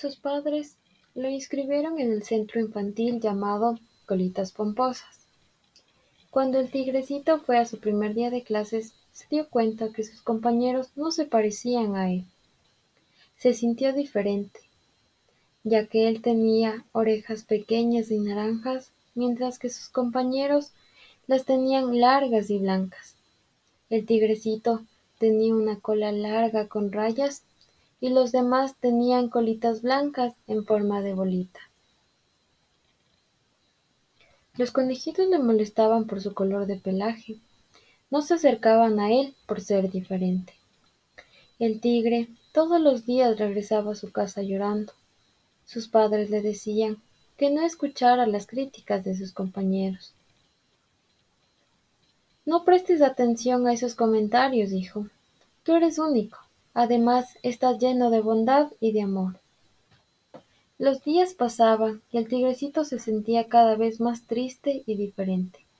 Sus padres lo inscribieron en el centro infantil llamado Colitas Pomposas. Cuando el tigrecito fue a su primer día de clases, se dio cuenta que sus compañeros no se parecían a él. Se sintió diferente, ya que él tenía orejas pequeñas y naranjas, mientras que sus compañeros las tenían largas y blancas. El tigrecito tenía una cola larga con rayas y los demás tenían colitas blancas en forma de bolita. Los conejitos le molestaban por su color de pelaje, no se acercaban a él por ser diferente. El tigre todos los días regresaba a su casa llorando. Sus padres le decían que no escuchara las críticas de sus compañeros. No prestes atención a esos comentarios, hijo. Tú eres único. Además, estás lleno de bondad y de amor. Los días pasaban y el tigrecito se sentía cada vez más triste y diferente.